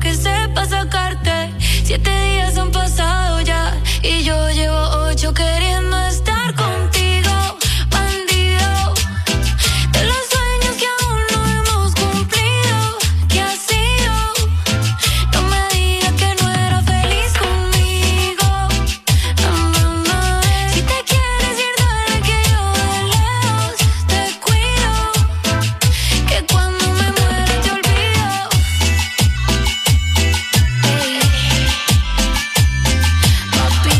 que sepa sacarte. 7 días han pasado ya y yo llevo 8 queriendo estar contigo, bandido. De los sueños que aún no hemos cumplido, ¿qué ha sido? No me digas que no era feliz conmigo. Si te quieres ir, dale que yo de lejos te cuido, que cuando me muera te olvido. Papi,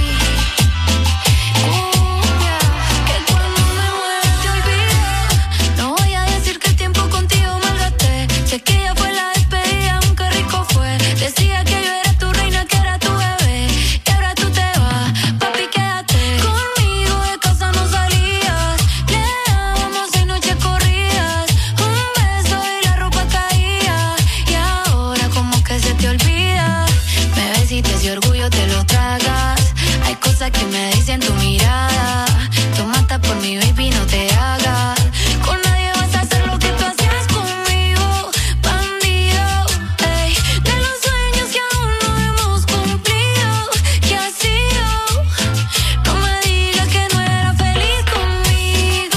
cumbia, que cuando me muera te olvido. No voy a decir que el tiempo contigo malgasté. Sé que ya fue la despedida, aunque rico fue. Decía que yo era tu reina, que era tu bebé, y ahora tú te vas, papi, quédate conmigo. De casa no salías, le dábamos 6 noches corridas, un beso y la ropa caía. Y ahora como que se te olvida, me ves y te orgullo te lo tragas. Hay cosas que me dicen tu mirada, tú matas por mi baby, no te hagas. Con nadie vas a hacer lo que tú hacías conmigo, bandido. Ey, de los sueños que aún no hemos cumplido, ¿qué ha sido? No me digas que no era feliz conmigo.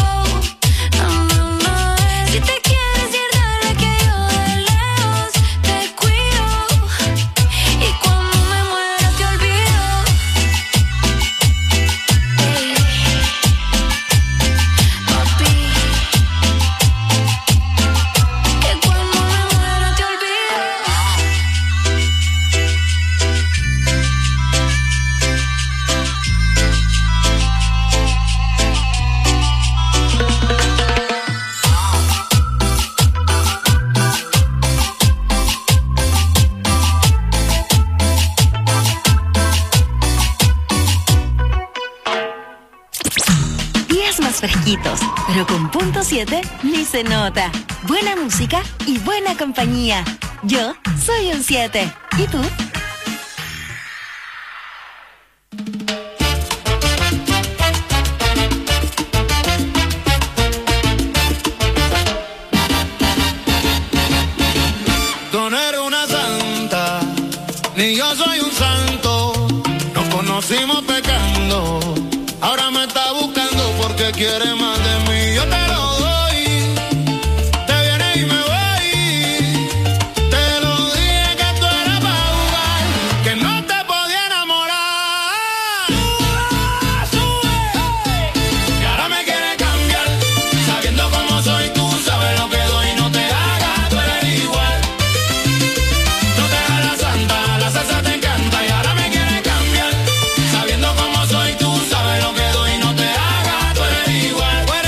Si te quieres ir, dale que yo de lejos te cuido, y cuando me muera te olvido. Papi, que cuando me muera te olvido. Días más fresquitos, pero con punto 7 ni se nota. Buena música y buena compañía. Yo soy un 7. ¿Y tú? Tú no eres una santa, ni yo soy un santo. Nos conocimos pecando, ahora me está buscando porque quiere más de mí. Yo te lo doy, te vienes y me voy. Te lo dije que tú eras pa' jugar, que no te podía enamorar. Sube, y ahora me quieres cambiar, sabiendo cómo soy. Tú sabes lo que doy, no te hagas, tú eres igual. No te hagas la santa, la salsa te encanta y ahora me quieres cambiar, sabiendo cómo soy. Tú sabes lo que doy, no te hagas, tú eres igual.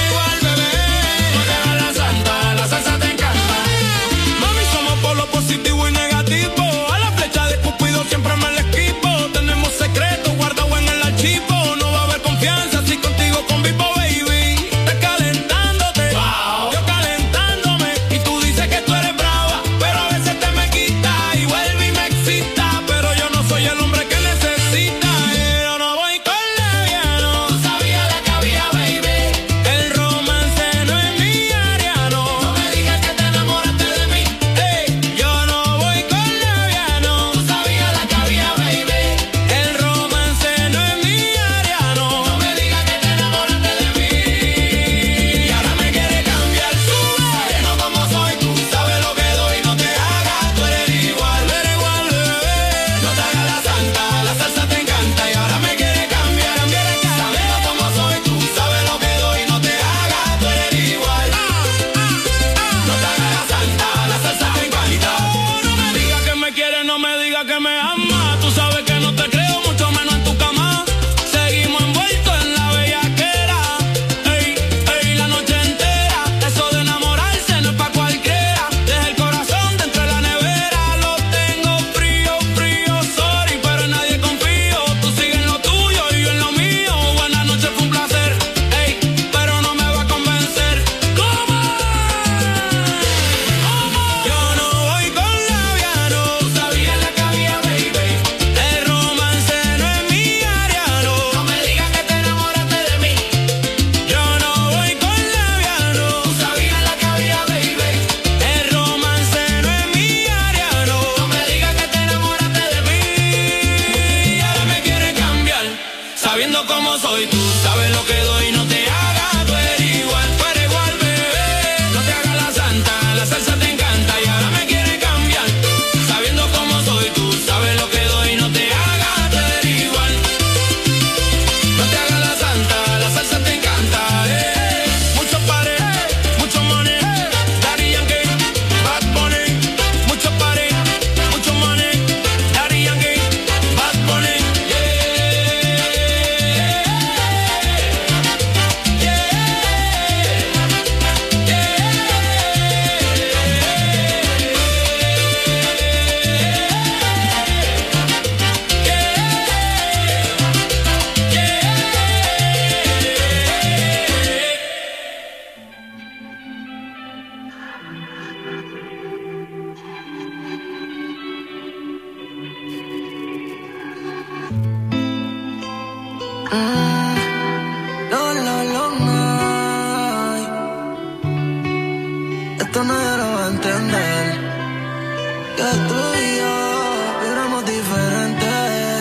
entender que tú y yo vibramos diferentes.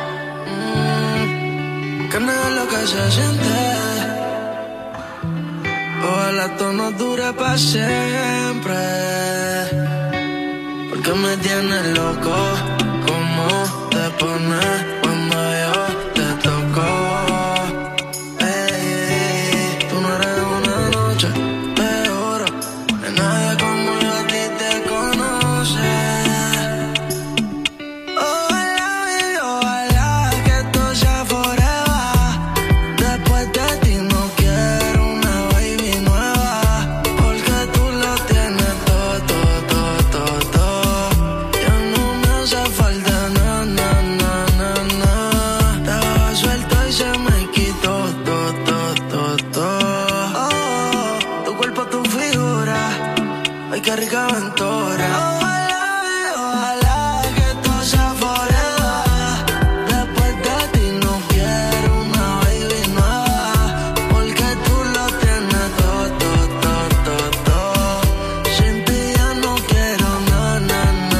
Que no es lo que se siente. Ojalá esto nos dure para siempre. Porque me tienes loco. ¿Cómo te pones cuando yo te toco? Tú no eres una noche de oro. De nadie como yo a ti te conoce. Ojalá que esto sea forever. Después de ti no quiero una baby nueva. Porque tú lo tienes todo. Ya no me hace falta nada. Estaba suelto y se me quitó todo. Tu cuerpo, tu figura. Ay, qué rica aventura. Ojalá que esto sea forever. Después de ti no quiero una baby nueva. Porque tú lo tienes todo. Sin ti ya no quiero nada.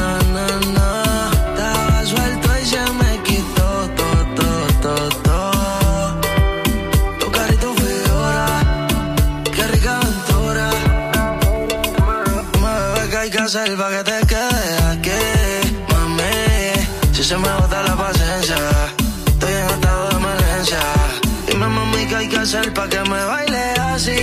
Estaba suelto y se me quitó todo. Tu cara y tu figura. Qué rica aventura. Bebé, ¿qué hay que hacer pa' que te quedes aquí? Mami, si se me bota la paciencia, estoy en estado de emergencia. Dime, mami, ¿qué hay que hacer pa' que me baile así?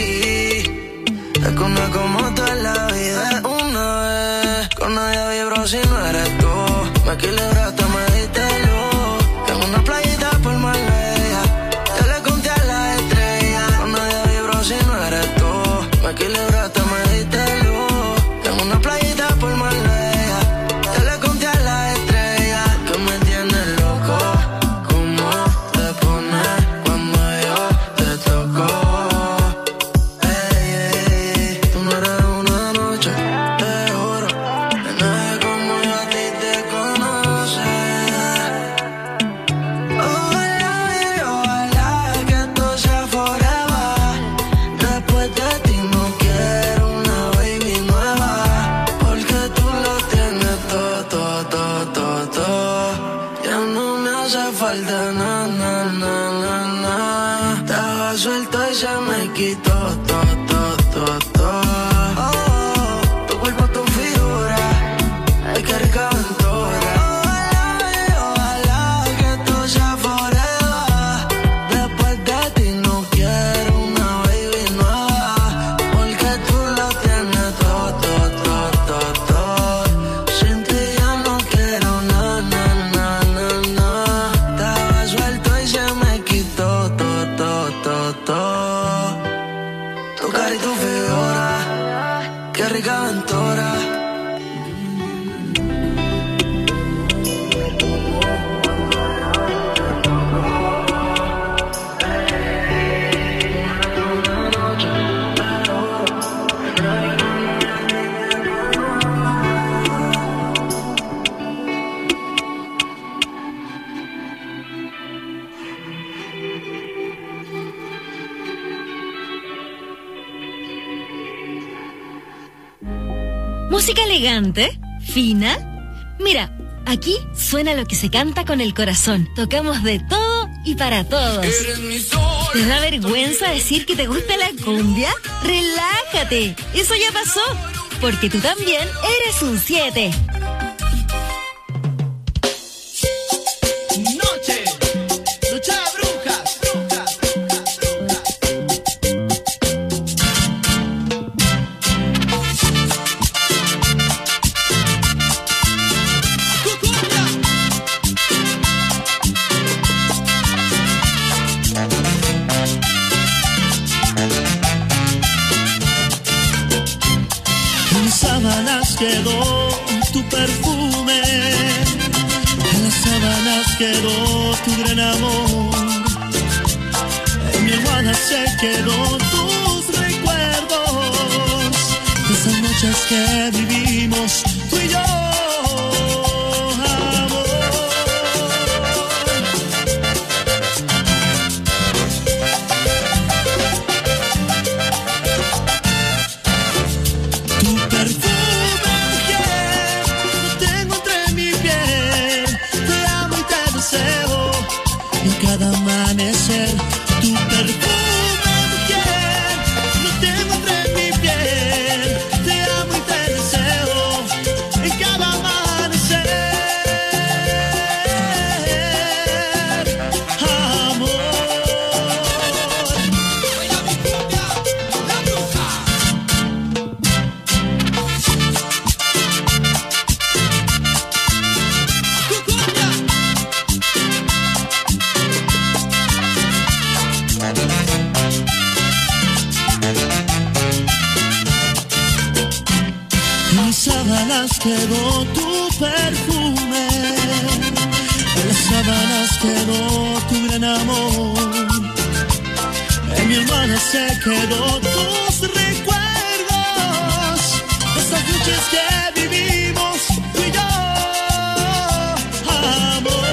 Es que una como tú en la vida es una vez. Con nadie vibro si no eres tú. Me equilibraste, me diste luz. En una playita por Marbella, yo le conté a la estrella. Con nadie vibro si no eres tú. Me equilibraste, me diste luz. En una playita por Marbella, yo le conté a la estrella. Que me tienes loco. ¿Cómo te pones cuando yo te toco? Tú no eres una noche de oro. De nadie como yo a ti te conoce. Ojalá que esto sea forever. Después de ti no quiero una baby nueva. Porque tú lo tienes todo. Ya no me hace falta nada. Estaba suelto y se me quitó todo. Tu cuerpo, tu figura. Ay, qué rica aventura. Ojalá que esto sea forever. Después de ti no quiero una baby nueva. Porque tú lo tienes todo. Sin ti ya no quiero nada. Estaba suelto y se me quitó todo. Tu cara y tu figura. Qué rica aventura. Música elegante, fina. Mira, aquí suena lo que se canta con el corazón. Tocamos de todo y para todos. ¿Te da vergüenza decir que te gusta la cumbia? Relájate, eso ya pasó, porque tú también eres un 7. Noche de brujas. sábanas quedó tu perfume, en las sábanas quedó tu gran amor, en mi almohada se quedó tus recuerdos, de esas noches que vivimos tú y yo. Perfecto. sábanas quedó tu perfume, en las sábanas quedó tu gran amor, en mi almohada se quedó tus recuerdos, esas noches que vivimos tú y yo, amor.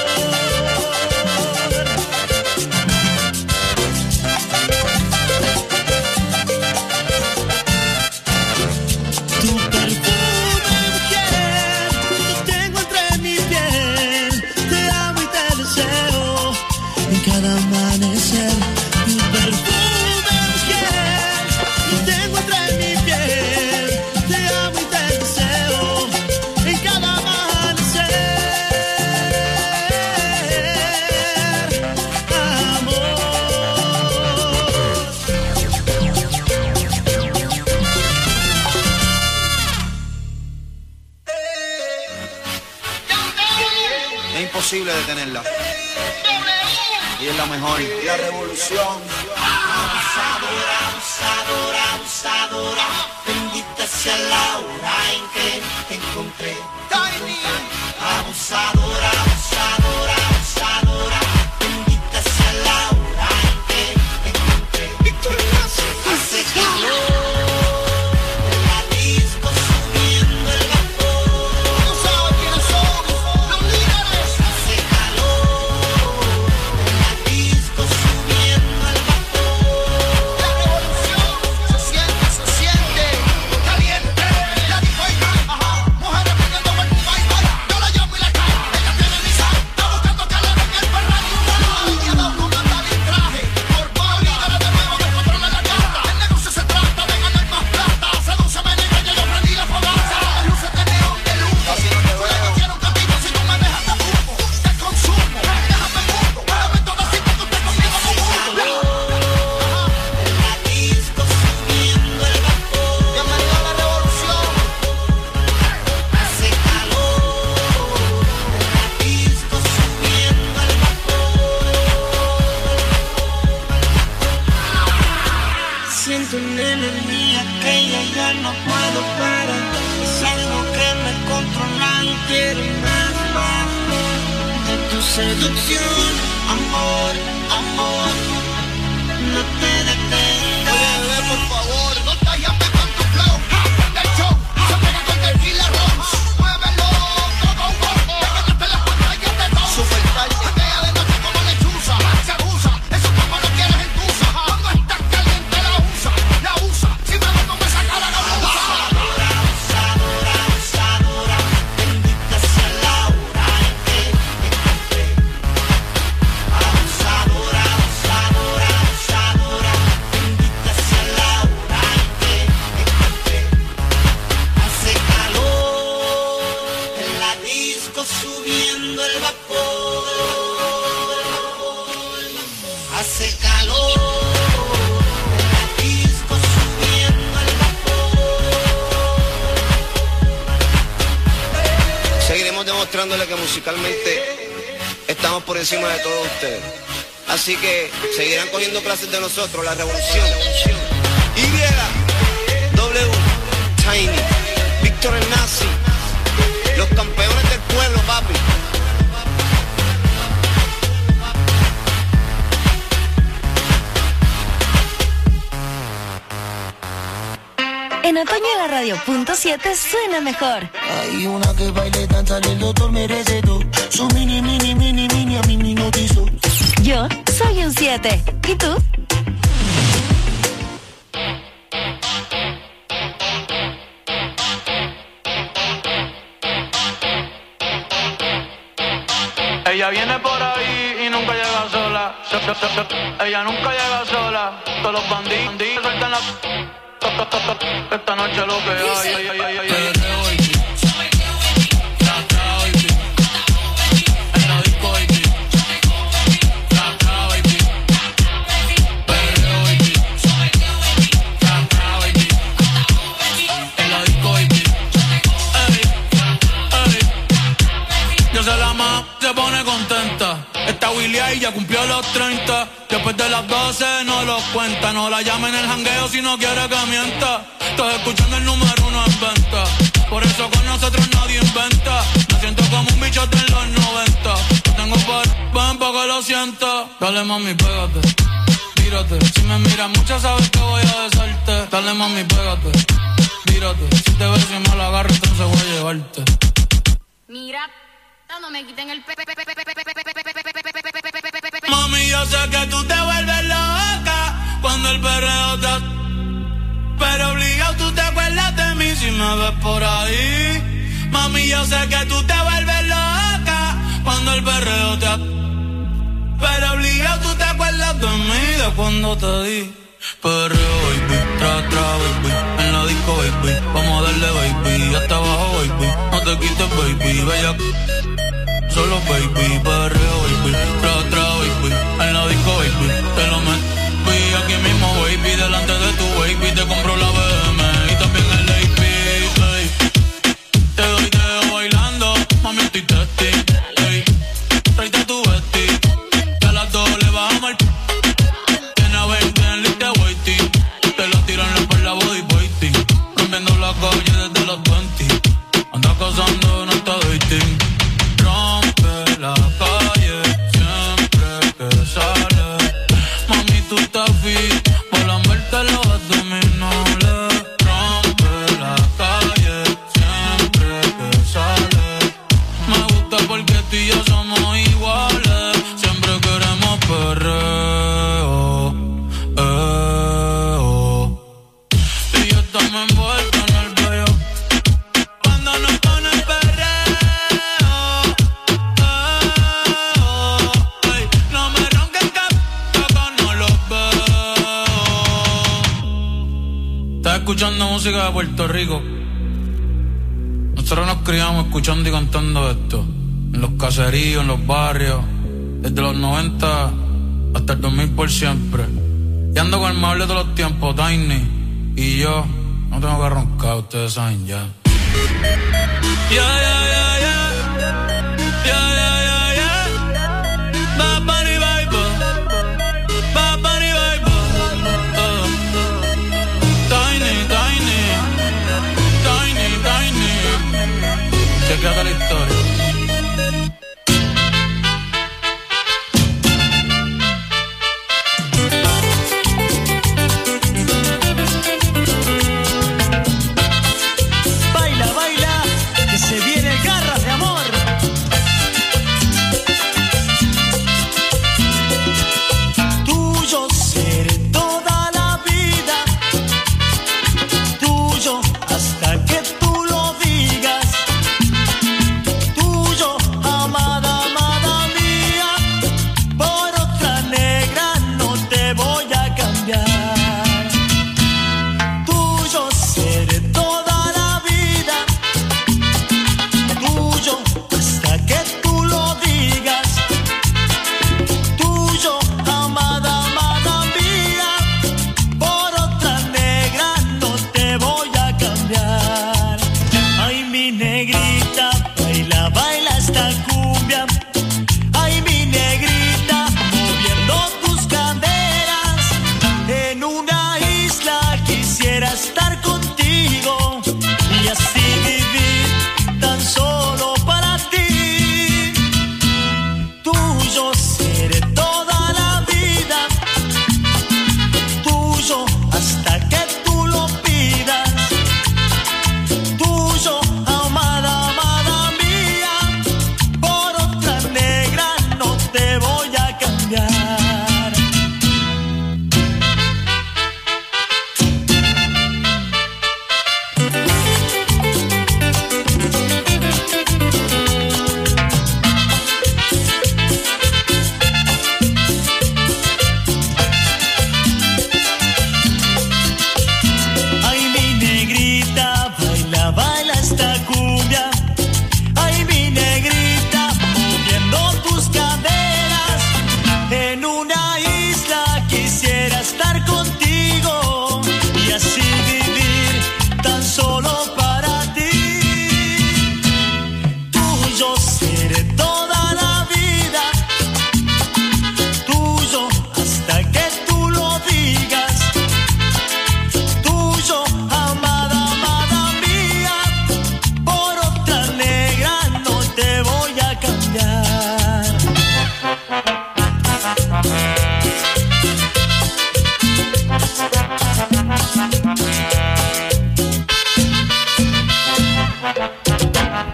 Cada amanecer, tu perfume, mujer, lo tengo entre mi piel, te amo y te deseo, en cada amanecer, amor. Es imposible detenerla. Y es la mejor. La revolución. Abusadora, abusadora, abusadora. Bendita sea la hora en que te encontré. Abusadora, abusadora, abusadora. Bendita sea la hora en que te encontré. Hace calor. Seducción, amor, amor, no te detengas. Oye, bebé, por favor, no te llames con tu flow. Del show, se pega con tequila ron. Muévelo, todo un poco. Pégate las pantallas de todo. Super tarde. Patea de noche como lechuza. Se abusa, eso como no quieres en tusa. Cuando estás caliente la usa. Si me ves no me saca la gamuza. Abusadora, abusadora, abusadora. Bendita sea la hora en que te encontré. Abusadora, abusadora, abusadora. Bendita sea la hora en que te encontré. Hace calor en la disco subiendo el vapor. Hace calor en la disco subiendo el vapor. Seguiremos demostrándole que musicalmente estamos por encima de todos ustedes. Así que seguirán cogiendo clases de nosotros, la revolución. Y, W, Tiny, Víctor el Nazi, los campeones del pueblo, papi. En otoño la radio .7 suena mejor. Hay una que baile, danza, el doctor me recetó. Su mini, mini, mini, mini, a mí me hipnotizó. Yo soy un 7. ¿Y tú? Ella viene por ahí y nunca llega sola. Ella nunca llega sola. Todos los bandidos sueltan la... Esta noche lo que hay. Se pone contenta. Esta Willy ahí ya cumplió los 30. Después de las 12 no los cuenta. No la llamen en el jangueo si no quiere que mienta. Estás escuchando el número 1 en venta. Por nosotros nadie inventa. Me siento como un bichote en los 90. No tengo ven pa' que lo sienta. Dale mami, pégate, tírate. Si me miras mucho sabes que voy a besarte. Dale mami, pégate, tírate. Si te ves y me la agarro entonces voy a llevarte. Mira, no me quiten el Mami, yo sé que tú te vuelves loca cuando el perreo te... Pero obligado tú te acuerdas de mí si me ves por ahí. Mami, yo sé que tú te vuelves loca cuando el perreo te... Pero obligado tú te acuerdas de mí de cuando te di. Perreo, baby, tra, tra, baby. En la disco, baby, vamos a darle, baby. Hasta abajo, baby, no te quites, baby. Bella, solo, baby. Perreo, baby, tra, tra, baby. En la disco, baby, te lo meto. Aquí mismo, baby, delante de tu baby. Te compro la BM y también el AP, ey. Te doy dedo bailando, mami, estoy testing, ey. Tráete tu vesti, que a las 2 le bajamos el... Tiene 20 en lista waiting. Te la tiran en la espalda body waiting. Rompiendo la calle desde los 20. Anda cazando, no está dating. Rompe la calle siempre que sale. Mami, tú estás fit, por la muerte los abdominales. Rompe la calle siempre que sale. Me gusta porque tú y yo somos iguales. Siempre queremos perreo, tú y yo estamos envueltos en el bello. Cuando nos pone el perreo, ey, no me ronques que no los veo. Estás escuchando música de Puerto Rico. Nosotros nos criamos escuchando y cantando esto en los caseríos, en los barrios, desde los 90 hasta el 2000 por siempre. Y ando con el mejor de todos los tiempos, Tiny. Y yo no tengo que roncar, ustedes saben ya. Bad Bunny vibe, Bad Bunny vibe. Tiny, Tiny, Tiny, Tiny. Chequeate la historia.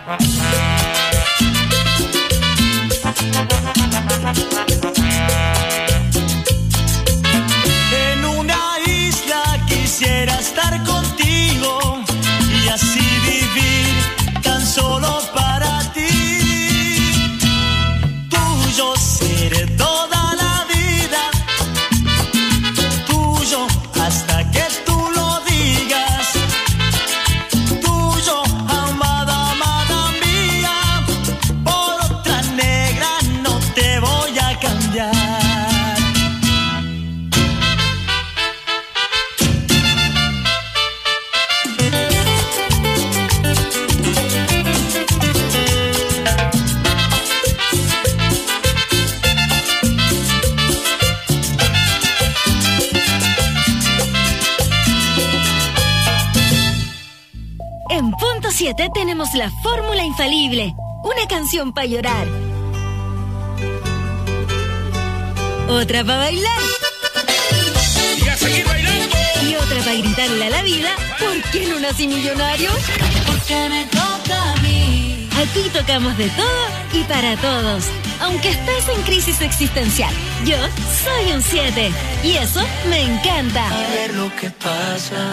En una isla quisiera estar contigo y así vivir tan solo para ti. Tuyo seré toda la vida, tuyo hasta que tú lo digas. Tuyo, amada, amada mía, por otra negra no te voy a cambiar. En punto 7 tenemos la fórmula infalible. Una canción para llorar. Otra para bailar. Y a seguir bailando. Y otra para gritarle a la vida. ¿Por qué no nací millonario? Porque me toca a mí. Aquí tocamos de todo y para todos. Aunque estés en crisis existencial, yo soy un 7. Y eso me encanta. A ver lo que pasa.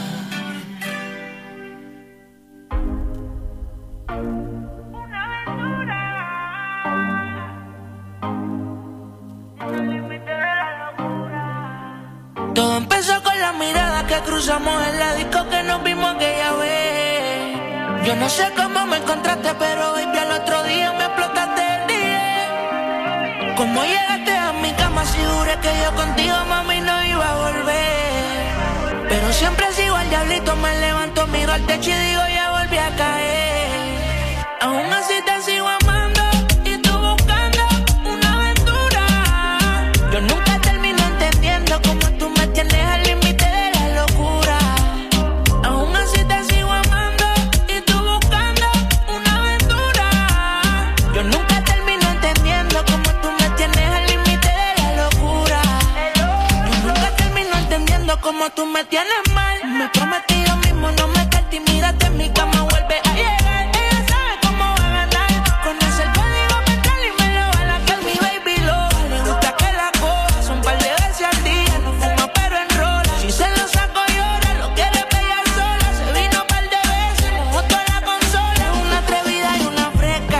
Todo empezó con la mirada que cruzamos en la disco que nos vimos aquella vez. Yo no sé cómo me encontraste, pero baby al otro día me explotaste el día. Cómo llegaste a mi cama si juré que yo contigo, mami, no iba a volver. Pero siempre sigo al diablito, me levanto, miro al techo y digo ya volví a caer. Aún así te sigo amando y tú buscando una aventura. Yo nunca termino entendiendo cómo tú me tienes al límite de la locura. Aún así te sigo amando y tú buscando una aventura. Yo nunca termino entendiendo cómo tú me tienes al límite de la locura. Yo nunca termino entendiendo cómo tú me tienes mal. Me prometí yo mismo no meterte y mírate en mi cama, vuelve a llegar. Ella sabe cómo va a ganar. Conoce el código mental y me lo va a lacar mi baby loca. Le gusta que la coja, son un par de veces al día. No fuma pero enrola. Si se lo saco llora, lo quiere pelear sola. Se vino un par de veces, mojó toda la consola. Una atrevida y una fresca,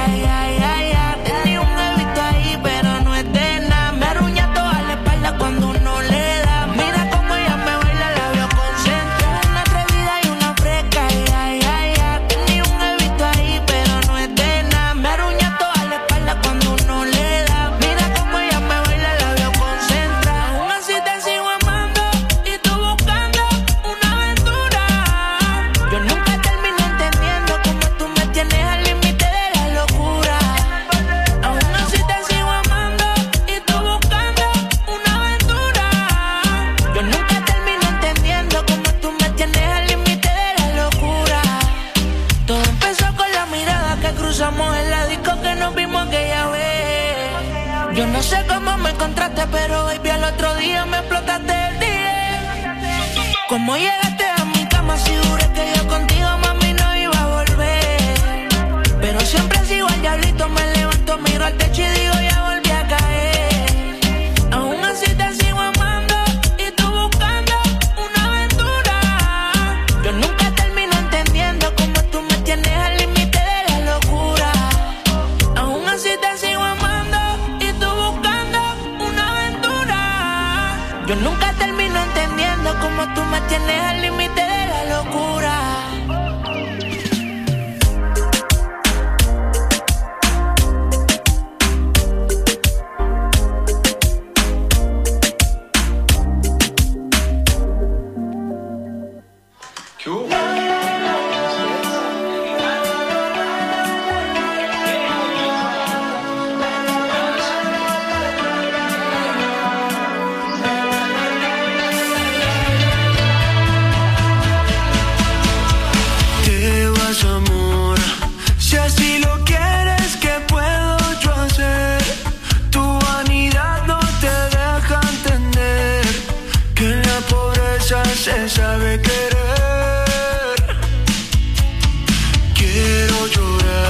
tenía un bebito ahí pero no es de nada. Me arruña toda la espalda cuando uno le da. Mira cómo ella me baila, la veo concentrada. Una atrevida y una fresca, tenía un bebito ahí pero no es de nada. Me arruña toda la espalda cuando uno le da. Mira cómo ella me baila, la veo concentrada. Aún así te sigo amando y tú buscando una aventura. Yo nunca termino entendiendo cómo tú me tienes al límite de la locura. Aún así te sigo amando y tú buscando una aventura. Yo nunca termino entendiendo cómo tú me tienes al límite de la locura. Todo empezó con la mirada que cruzamos en la disco que nos vimos aquella vez. Yo no sé cómo me encontraste, pero baby al otro día me explotaste el día. Cómo llegaste a mi cama si juré que yo contigo, mami, no iba a volver. Pero siempre sigo al diablito, me levanto, miro al techo y digo ya volví a caer. Aún así te sigo amando y tú buscando una aventura. Yo nunca termino entendiendo cómo tú me tienes al límite de la locura. Aún así te sigo amando y tú buscando una aventura. Yo nunca termino entendiendo cómo tú me tienes al límite de la locura. Te vas, amor, si así lo quieres, ¿qué puedo yo hacer? Tu vanidad no te deja entender que en la pobreza se sabe querer. Quiero llorar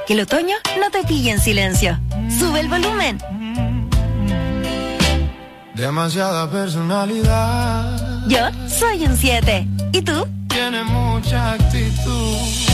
Que el otoño no te pille en silencio. Sube el volumen. Demasiada personalidad. Yo soy un 7. ¿Y tú? Tiene mucha actitud.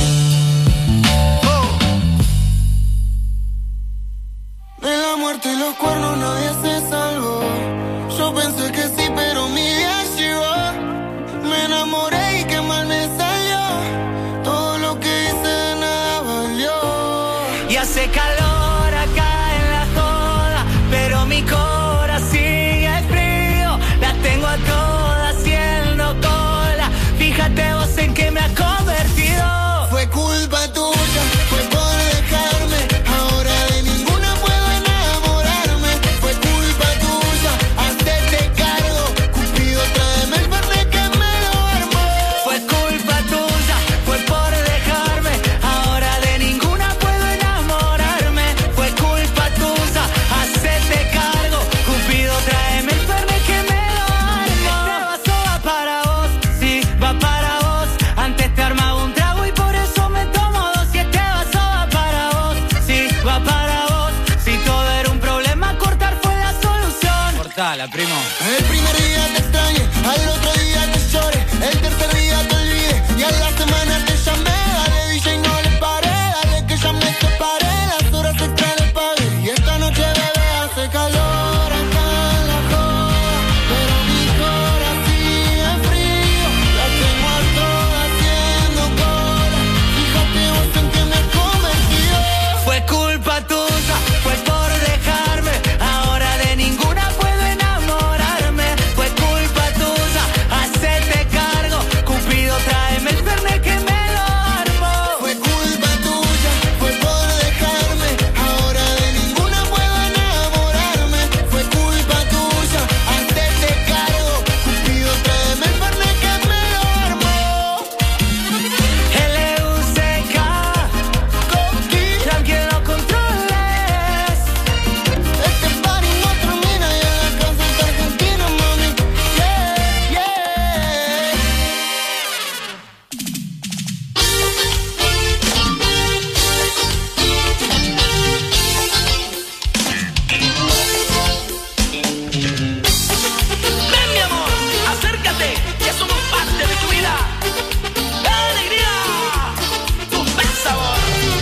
De la muerte y los cuernos nadie se salvó. Yo pensé que sí, pero mi día llegó. Me enamoré y qué mal me salió. Todo lo que hice de nada valió. Y hace calor acá en la joda, pero mi corazón sigue frío. La tengo a todas haciendo cola. Fíjate vos en qué me ha convertido. Fue culpa tuya, fue por dejarme. Ahora de ninguna puedo enamorarme. Fue culpa tuya, hacerte cargo. Cupido, tráeme el verde que me lo armó. Fue culpa tuya, fue por dejarme. Ahora de ninguna puedo enamorarme. Fue culpa tuya, hacerte cargo. Cupido, tráeme el verde que me lo armó. Este vaso va para vos, sí, va para vos. Antes te armaba un trago y por eso me tomo dos. Y este vaso va para vos, sí, va para vos. Si todo era un problema, cortar fue la solución. Cortala, primo. El primer día te extrañé, al otro día te lloré. El tercer día te olvidé y a la semana te llamé. Dale DJ, no le paré, dale que ya me separé. Las horas extra le pagué y esta noche bebé hace calor acá en la joda, pero mi corazón sigue frío. La tengo a todas haciendo cola. Fíjate vos en que me has convertido. Fue culpa tuya, fue por dejarme. Ahora de ninguna puedo enamorarme. Fue culpa tuya, hacerte cargo. Cupido, tráeme el fernet que me lo armó. Fue culpa tuya, fue por dejarme. Ahora de ninguna puedo enamorarme. Fue culpa tuya, hacerte cargo. Cupido, tráeme el fernet que me lo armó. L.U.C.K. Tranquilo, no controles. Este party no termina y en la casa está Argentina, mami. Yeah, yeah. Ven, mi amor, acércate, que somos parte de tu vida. ¡Alegría! Tu buen sabor.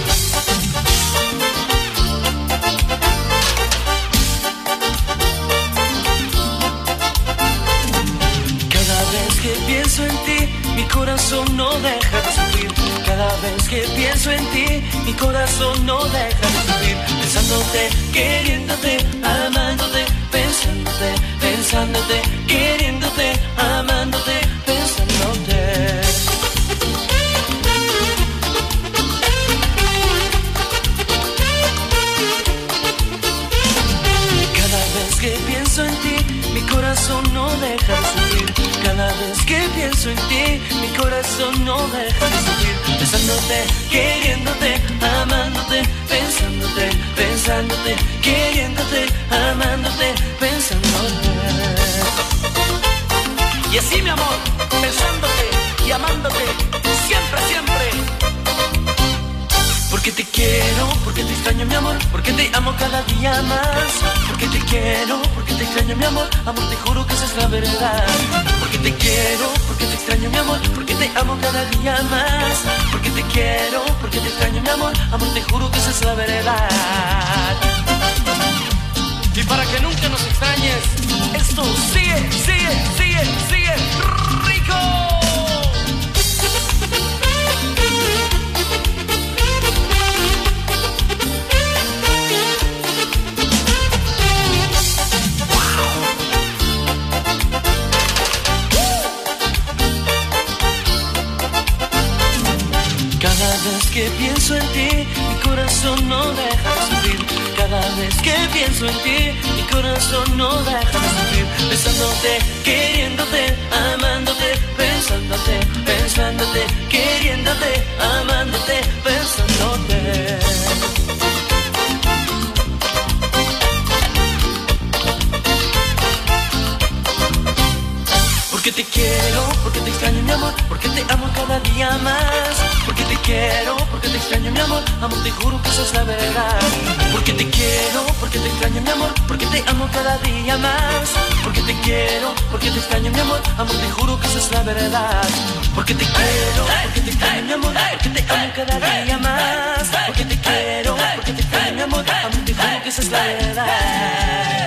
Cada vez que pienso en ti, mi corazón no deja de sufrir. Cada vez que pienso en ti, mi corazón no deja de sufrir. Pensándote, queriéndote, amándote, pensándote, pensándote, queriéndote, amándote, pensándote. Cada vez que pienso en ti, mi corazón no deja de sufrir. Cada vez que pienso en ti, mi corazón no deja de sufrir. Pensándote, queriéndote, amándote, pensándote, pensándote, queriéndote, amándote, pensándote. Y así, mi amor, pensándote y amándote, siempre, siempre. Porque te quiero, porque te extraño, mi amor, porque te amo cada día más. Porque te quiero, porque te extraño, mi amor, amor, te juro que esa es la verdad. Porque te quiero, porque te extraño, mi amor, porque te amo cada día más. Porque te quiero, porque te extraño, mi amor, amor, te juro que esa es la verdad. Y para que nunca nos extrañes, esto sigue, sigue, sigue, sigue rico. Cada vez que pienso en ti, mi corazón no deja de sufrir. Cada vez que pienso en ti, mi corazón no deja de sufrir. Pensándote, queriéndote, amándote, pensándote, pensándote, queriéndote, amándote, pensándote. Porque te quiero, porque te extraño, mi amor, porque te amo cada día más. Porque te quiero, porque te extraño, mi amor, amor, te juro que esa es la verdad. Porque te quiero, porque te extraño mi amor, porque te amo cada día más. Porque te quiero, porque te extraño mi amor, te juro que esa es la verdad. Porque te quiero, porque te extraño mi amor, porque te amo cada día más. Porque te quiero, porque te extraño mi amor, te juro que esa es la verdad.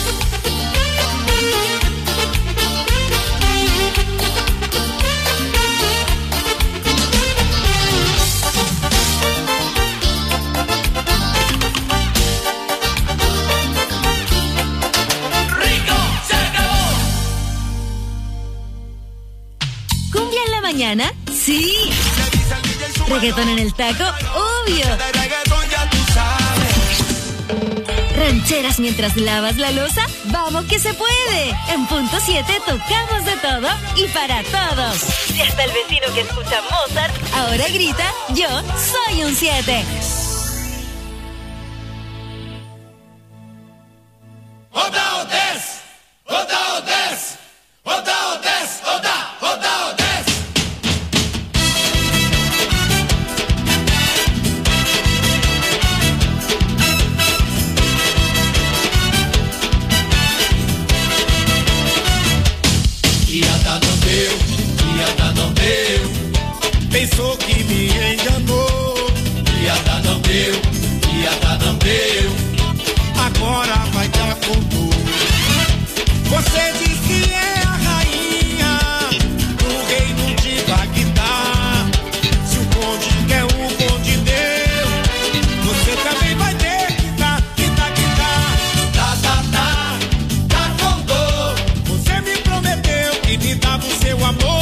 Mañana, sí. Reggaetón en el taco, obvio. Rancheras mientras lavas la loza, vamos que se puede. En punto 7 tocamos de todo y para todos. Y hasta el vecino que escucha Mozart ahora grita, yo soy un 7. Pensou que me enganou, piada não deu, agora vai dar com tudo. Você diz que é a rainha do reino de Bagdá. Se o bonde quer o bonde deu, você também vai ter que dar, tá com dor. Você me prometeu que me dava o seu amor.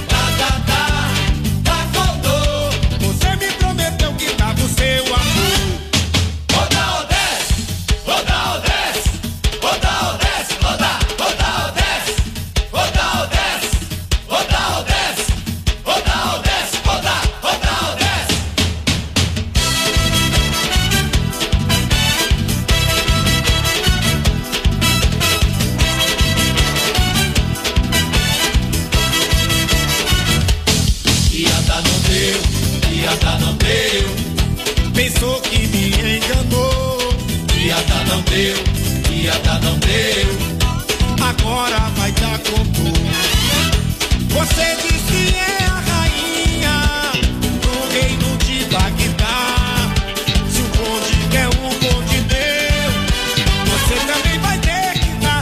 Pensou que me enganou, piada não deu, agora vai dar com tudo. Você diz que é a rainha do reino de Bagdá. Se o bonde quer o bonde deu, você também vai ter que dar,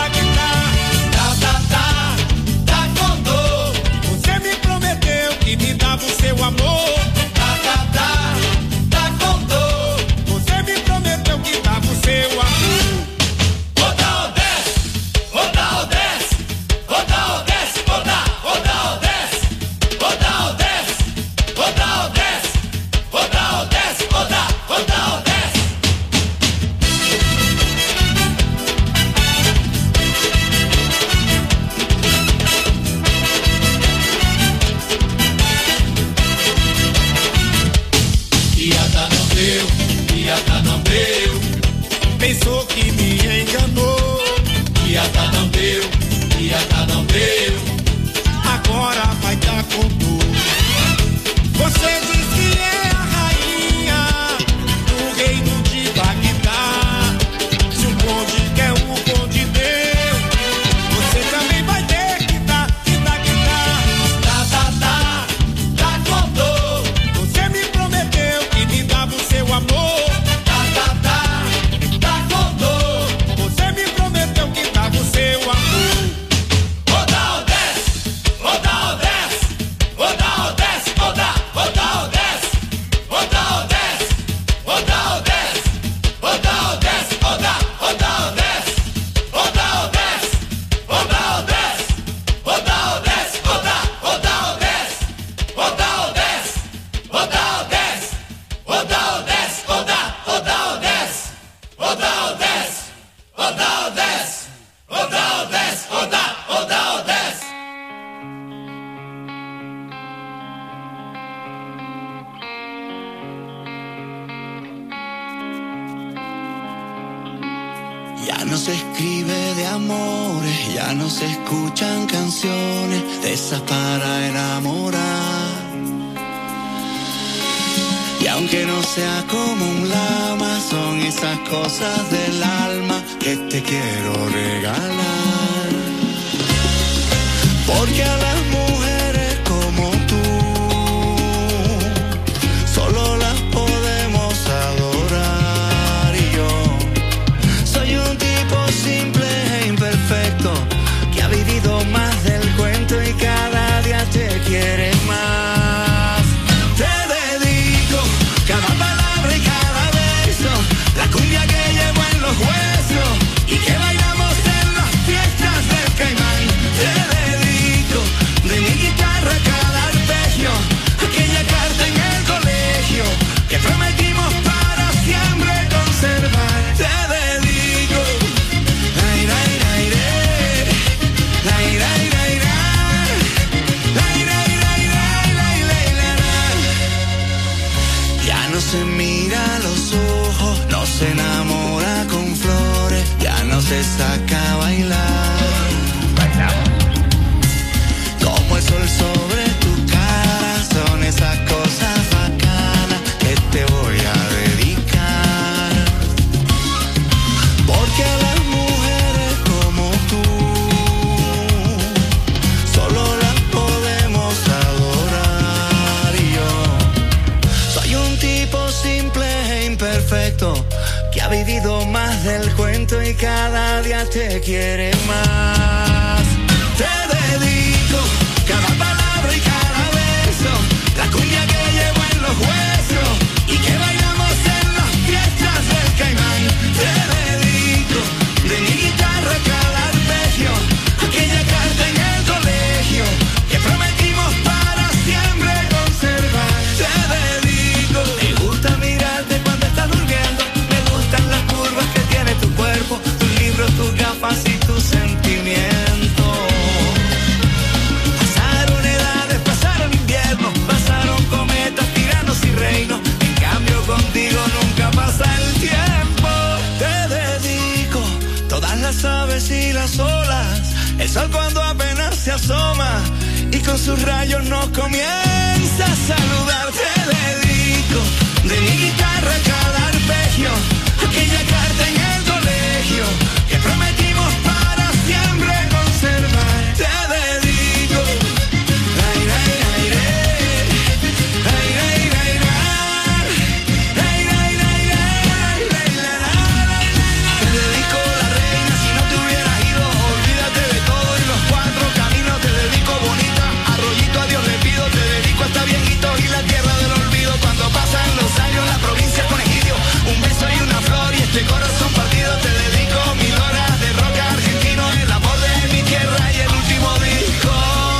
tá com dor. Você me prometeu que me dava o seu amor. Seu amor. Roda o 10, roda o 10, roda o 10, roda o 10, roda o 10, roda o 10, roda o 10, roda o 10. Piada não deu, pensou que me enganou, piada não deu, agora vai dar com tudo. Você diz que é a rainha do reino de Bagdá. Se o bonde quer o bonde deu, você também vai ter que dar, tá com dor. Você me prometeu que me dava o seu amor. Seu amor. Roda o 10, roda o 10, roda o 10, roda o 10, roda o 10, roda o 10, roda o 10, roda o 10, roda o 10, roda o 10, roda o 10, roda o 10, roda o 10, roda o 10, roda o 10, roda o 10, roda o 10, roda o 10. Roda o 10, roda o 10. Ya no se escribe de amores, ya no se escuchan canciones de esas para enamorar. Ya aunque no sea como un lama, son esas cosas del alma que te quiero regalar. Porque a las mujeres como tú solo las podemos adorar. Y yo soy un tipo simple e imperfecto que ha vivido más del cuento y cada día te quiere más. Te dedico cada palabra y cada beso, la cumbia que llevo en los huesos y que bailamos en las fiestas del Caimán. Te dedico de mi guitarra cada arpegio, aquella carta en el colegio que prometimos para siempre conservar. Te dedico ay, ay, ay, ay, ay, ay, ay, ay, ay, ay, ay, ay. Ya no se mira a los ojos, no se enamora con flores, ya no se saca a bailar. Como el sol sobre tu cara, son esas cosas bacanas que te voy a dedicar. Porque a las mujeres como tú solo las podemos adorar. Y yo soy un tipo simple e imperfecto que ha vivido más del cuento y cada día te quiere más. Te dedico cada palabra y cada beso, la cumbia que llevo en los huesos y que bailamos en las fiestas del Caimán. Te dedico de mi guitarra cada arpegio, aquella carta en el colegio que prometimos para siempre conservar. Te dedico. Me gusta mirarte cuando estás durmiendo, me gustan las curvas que tiene tu cuerpo, tus libros, tus gafas y tus sentimientos. Pasaron edades, pasaron inviernos, pasaron cometas, tiranos y reinos. En cambio contigo nunca pasa el tiempo. Te dedico todas las aves y las olas, el sol cuando apenas se asoma y con sus rayos nos comienza a saludar. Te dedico de mi guitarra cada arpegio, aquella carta en el colegio que prometimos para siempre conservar. Te dedico ay, ay, ay, ay, ay, ay, ay, ay, ay, ay, ay. Te dedico la reina, si no te hubieras ido, olvídate de todo y los cuatro caminos. Te dedico bonita, arroyito a Dios le pido. Te dedico hasta viejitos y la tierra del olvido. Cuando pasan los años la provincia con egidio, un beso y una flor y este corazón partido. Te dedico 1000 horas de rock argentino, el amor de mi tierra y el último disco.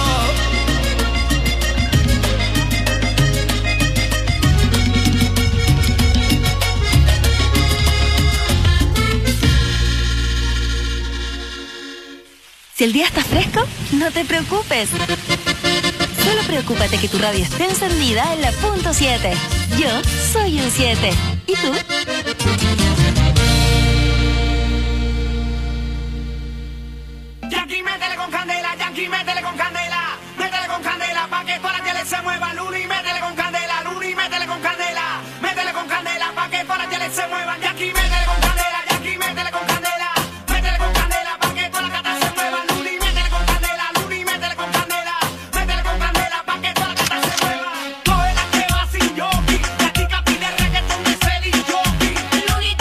Si el día está fresco, no te preocupes. Solo preocúpate que tu radio esté encendida en la punto 7. Yo soy un 7. ¿Y tú? Yankee, métele con candela, Yankee, métele con candela, pa' que todas las tieles se muevan. Luni, métele con candela, Luni, métele con candela, pa' que todas las tieles se muevan. Yankee, métele con candela, Yankee, métele con candela, pa' que todas las gatas se muevan. Luni, métele con candela, Luni, métele con candela, pa' que todas las gatas se muevan. Coge la que va sin jockey, la chica pide reggaetón de Celine Jockey. Luni,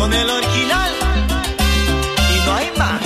con el original y no hay más.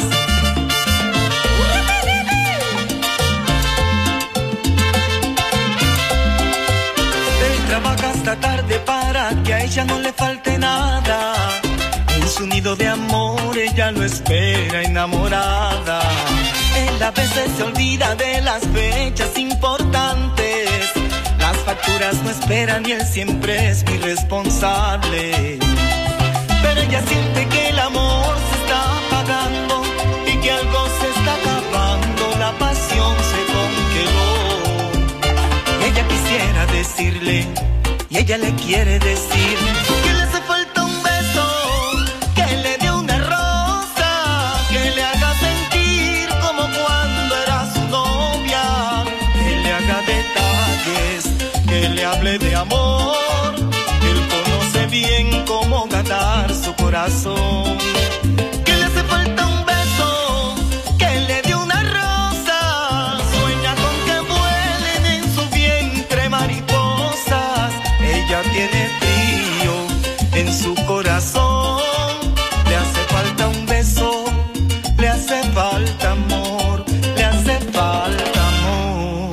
Él trabaja hasta tarde para que a ella no le falte nada. En su nido de amor ella lo espera enamorada. Él a veces se olvida de las fechas importantes. Las facturas no esperan y él siempre es mi responsable. Pero ella siente que el amor se está apagando y que algo se está acabando, la pasión se congeló. Y ella quisiera decirle, y ella le quiere decir, que le hace falta un beso, que le dé una rosa, que le haga sentir como cuando era su novia, que le haga detalles, que le hable de amor, que él conoce bien cómo ganar su corazón. Que le hace falta un beso, que le dé una rosa, sueña con que vuelen en su vientre mariposas. Ella tiene frío en su corazón, le hace falta un beso, le hace falta amor, le hace falta amor.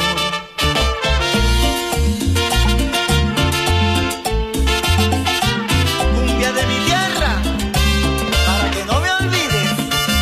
Cumbia de mi tierra, para que no me olvides.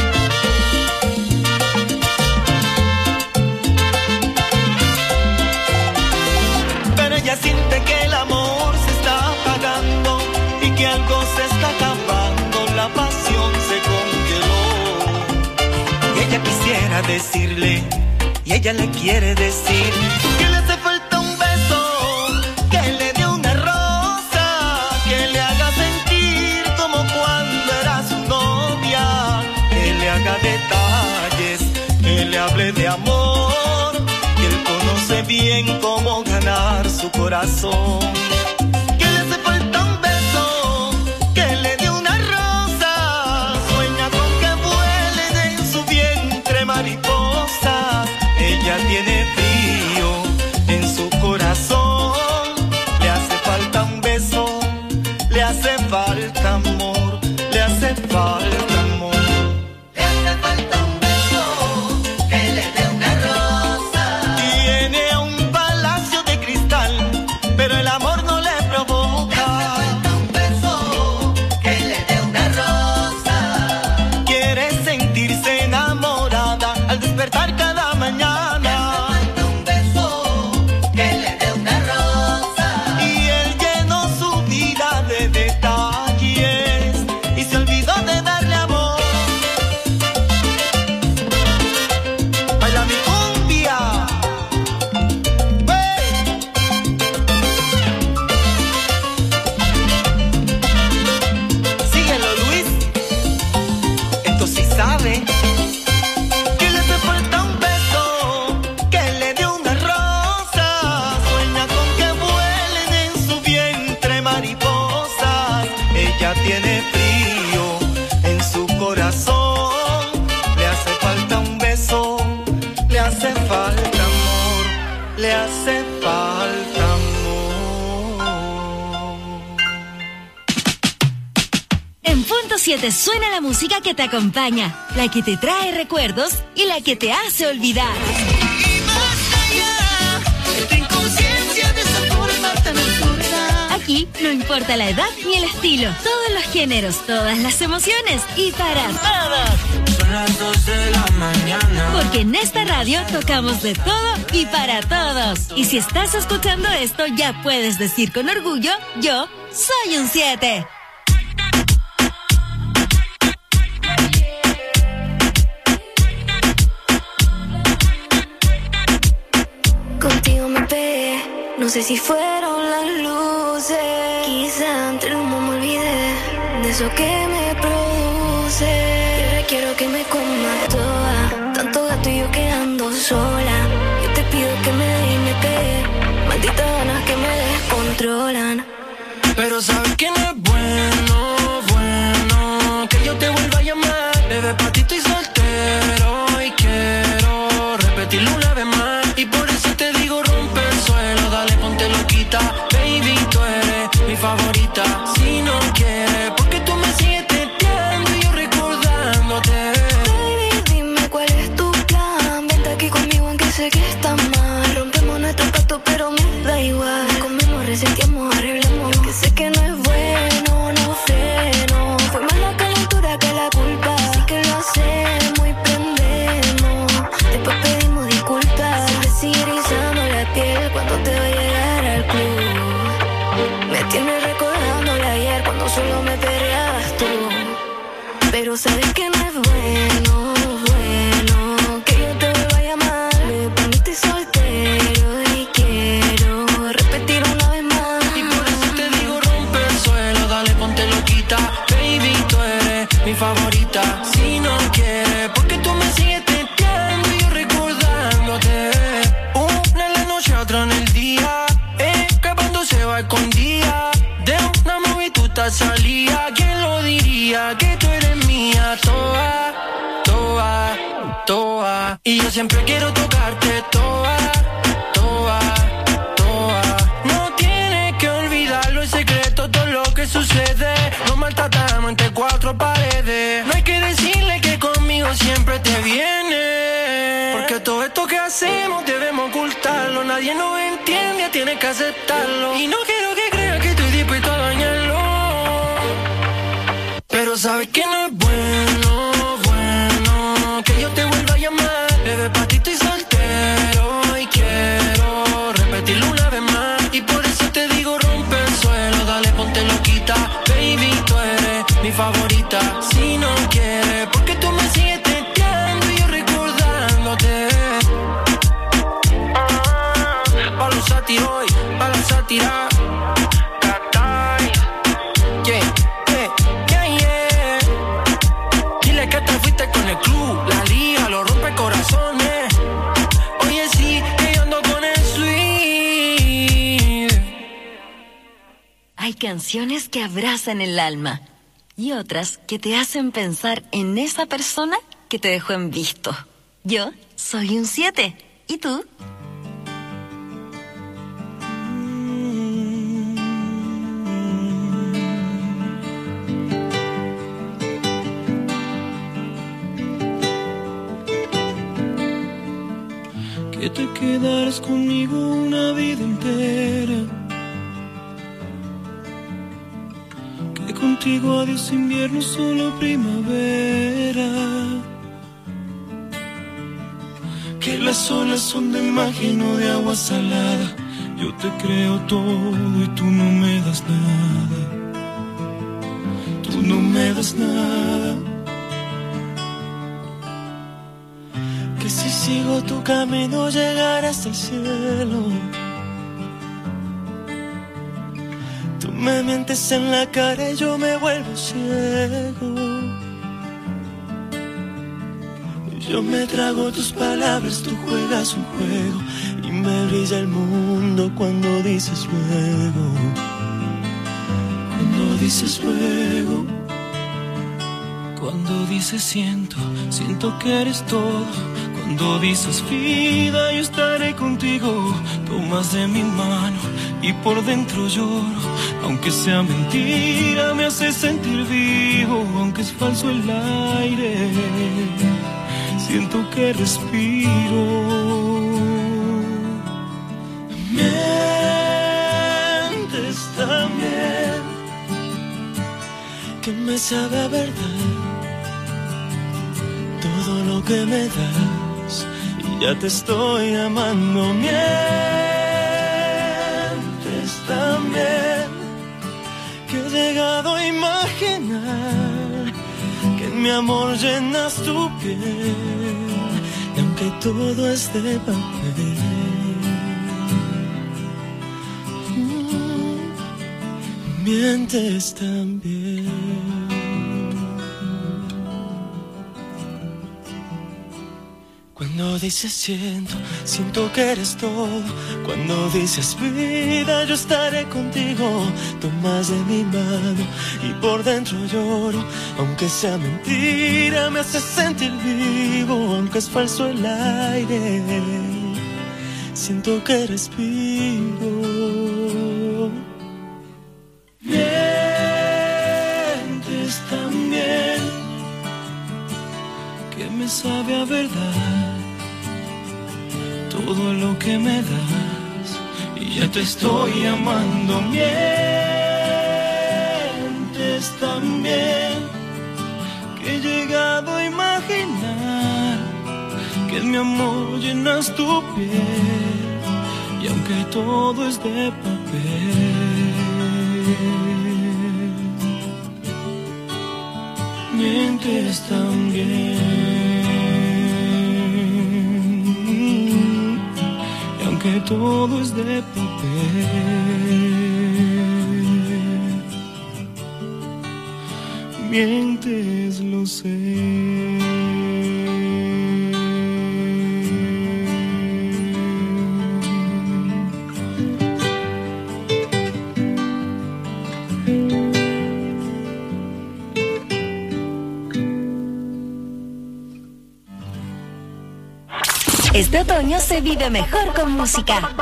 Pero ella siente que el amor se está apagando y que algo se está acabando, la pasión se congeló. Y ella quisiera decirle, y ella le quiere decir, que le hace falta un beso, que le dé una rosa, que le haga sentir como cuando era su novia, que le haga detalles, que le hable de amor, que él conoce bien cómo ganar su corazón. Que le hace falta un beso, que le dé una rosa, sueña con que vuelen en su vientre mariposas. Ella tiene frío en su corazón, le hace falta un beso, le hace falta amor, le hace falta amor. Le hace falta un beso, que le dé una rosa. Tiene un palacio de cristal, pero el amor no le provoca. Le hace falta un beso, que le dé una rosa. Quiere sentirse enamorada al despertar cada mañana. Le hace falta un beso, que le dé una rosa. Y él llenó su vida de detalles y se olvidó de darle amor. Baila mi cumbia. ¡Hey! Síguelo, Luis. Esto sí sabe. Que le hace falta un beso, que le dé una rosa, sueña con que vuelen en su vientre mariposas. Ella tiene frío en su corazón, le hace falta un beso, le hace falta amor, le hace falta amor. En punto 7 suena la música que te acompaña, la que te trae recuerdos y la que te hace olvidar. Esta inconsciencia de esa forma tan absurda. Aquí no importa la edad ni el estilo, todos los géneros, todas las emociones y para todos. Son las 2 de la mañana. Porque en esta radio tocamos de todo y para todos. Y si estás escuchando esto, ya puedes decir con orgullo, yo soy un 7. Contigo me pegué, no sé si fueron las luces. Quizá entre el humo me olvidé de eso que me produce. Y ahora quiero que me comas toda, tanto gato y yo quedando sola. Yo te pido que me dé y me pegue, malditas ganas que me descontrolan. Pero sabes que no es bueno, bueno, que yo te vuelva a llamar. Bebé, pa' ti estoy soltero y quiero repetirlo una vez más. Y por eso te digo rompe el suelo, dale ponte loquita. Baby, tú eres mi favorita. Si no quieres, porque tú me sigues pero sabes que no es bueno, que yo te vuelva a llamar. Para mí estoy soltero y quiero repetir una vez más. Y por eso te digo rompe el suelo, dale ponte loquita. Baby, tú eres mi favorita. Si no quieres, porque tú me sigues testeando y yo recordándote. Una en la noche, otra en el día, escapándose va escondida. De una movie tú te salía. ¿Quién lo diría? Que tú eres mía, toa, toa, toa. Y yo siempre quiero tocarte, toa, toa, toa. No tienes que olvidarlo, es secreto todo lo que sucede. Nos maltratamos entre cuatro paredes. No hay que decirle que conmigo siempre te viene, porque todo esto que hacemos debemos ocultarlo. Nadie nos entiende, tienes que aceptarlo. Y no quiero que creas que estoy dispuesto a dañarlo, pero sabes que no es bueno, que yo te vuelva a llamar. Bebé, pa' ti estoy soltero y quiero repetirlo una vez más. Y por eso te digo rompe el suelo, dale ponte loquita. Baby, tú eres mi favorita. Si no quieres, porque tú me sigues testeando y yo recordándote. Pa' los sátiros, pa' la sátira. Con el club, la liga, lo rompe corazones. Oye, sí, que yo ando con el sweet. Hay canciones que abrazan el alma y otras que te hacen pensar en esa persona que te dejó en visto. Yo soy un 7. ¿Y tú? Que te quedarás conmigo una vida entera, que contigo adiós invierno, solo primavera, que las olas son de magia y no de agua salada. Yo te creo todo y tú no me das nada, tú no me das nada. Si sigo tu camino llegaré hasta el cielo. Tú me mientes en la cara y yo me vuelvo ciego. Yo me trago tus palabras, tú juegas un juego y me brilla el mundo cuando dices luego. Cuando dices luego. Cuando dices siento que eres todo. Cuando dices vida, yo estaré contigo. Tomas de mi mano y por dentro lloro. Aunque sea mentira, me hace sentir vivo. Aunque es falso el aire, siento que respiro. Mientes también, que me sabe a verdad todo lo que me das, y ya te estoy amando. Mientes también, que he llegado a imaginar que en mi amor llenas tu piel, y aunque todo es de papel, mientes también. Cuando dices siento que eres todo. Cuando dices vida, yo estaré contigo. Tomas de mi mano y por dentro lloro. Aunque sea mentira, me hace sentir vivo. Aunque es falso el aire, siento que respiro. Mientes también, que me sabe a verdad todo lo que me das, y ya te estoy amando. Mientes también, que he llegado a imaginar que en mi amor llenas tu piel, y aunque todo es de papel, mientes también. Y aunque todo es de papel, mientes, lo sé. Este otoño se vive mejor con música.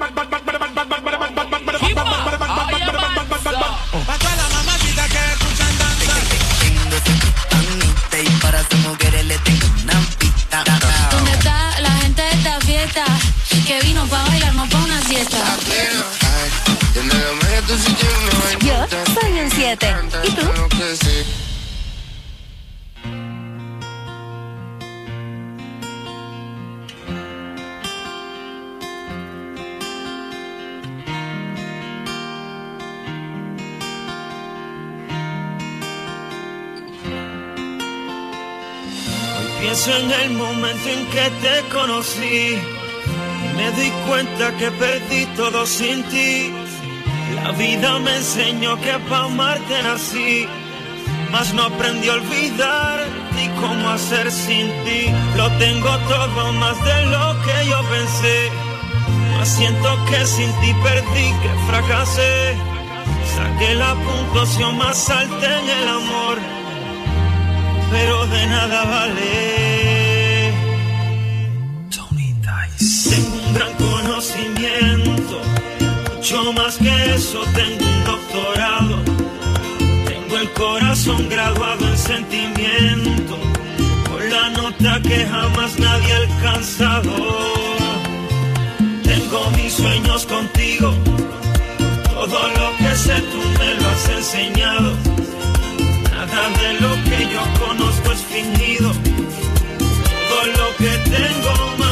¿Dónde está la gente de esta fiesta? Que vino pa' bailar, no pa' una siesta. Yo soy un 7. ¿Y tú? Pienso en el momento en que te conocí y me di cuenta que perdí todo sin ti. La vida me enseñó que pa' amarte nací, mas no aprendí a olvidar ni cómo hacer sin ti. Lo tengo todo más de lo que yo pensé, mas siento que sin ti perdí, que fracasé. Saqué la puntuación más alta en el amor, pero de nada vale. Tony Dice. Tengo un gran conocimiento, mucho más que eso, tengo un doctorado. Tengo el corazón graduado en sentimiento, con la nota que jamás nadie ha alcanzado. Tengo mis sueños contigo, todo lo que sé tú me lo has enseñado. Nada de lo que yo conozco es fingido, todo lo que tengo más